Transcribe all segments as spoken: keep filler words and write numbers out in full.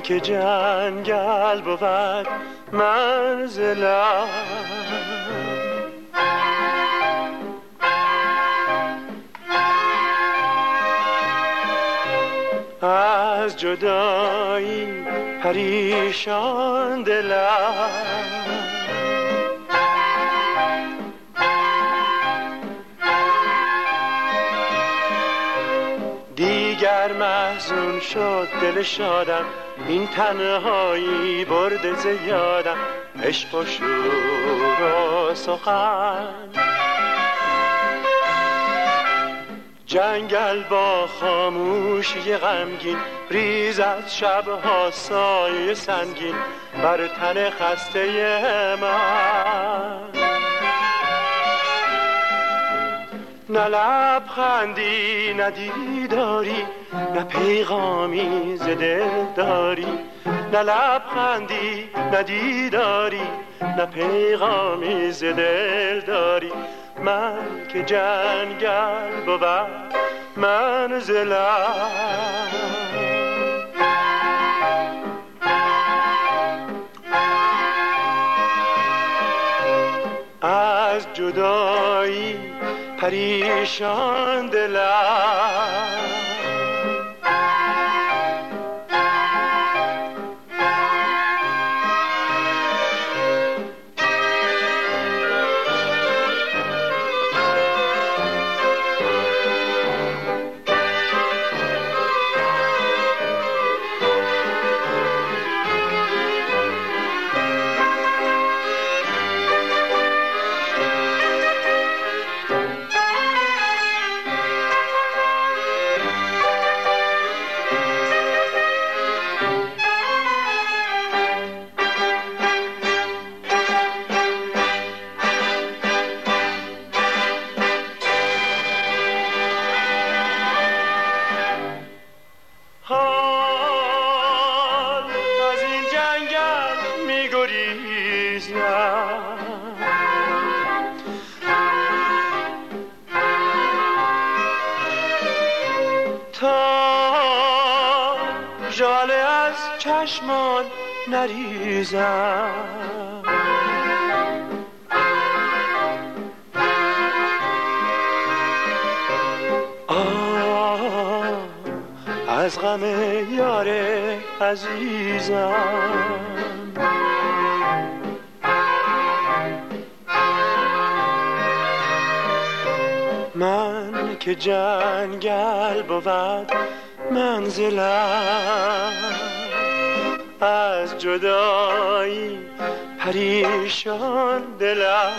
که جنگل بود منزلم، از جدایی پریشان دلم، دیگر محزون شد دل شادم، این تنهایی برد زیادم، عشق و شور و سخن. جنگل با خاموشی غمگین ریز از شبها سایه سنگین بر تن خسته من. نه لبخندی نه دیداری، نه پیغامی ز دل داری، نه لبخندی نه دیداری، نه پیغامی ز دل داری. من که جنگل بود منزلم، از جدایی پریشان دلم. ژاله از چشمان نریزم، آه از غم یار عزیزم. من که جنگل بود منزلم، از جدایی پریشان دلم.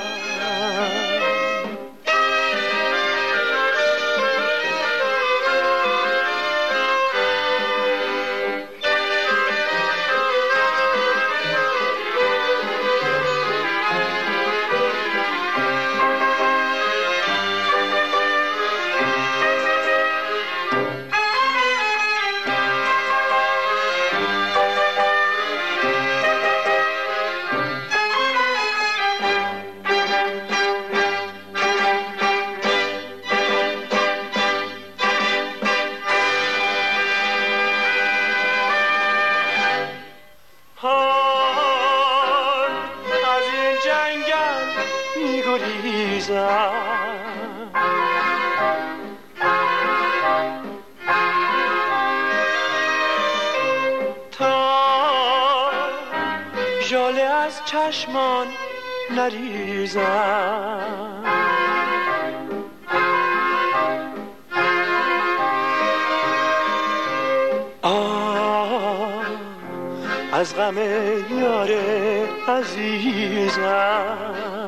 تا ژاله از چشمان نریزم، آه از غم یار عزیزم.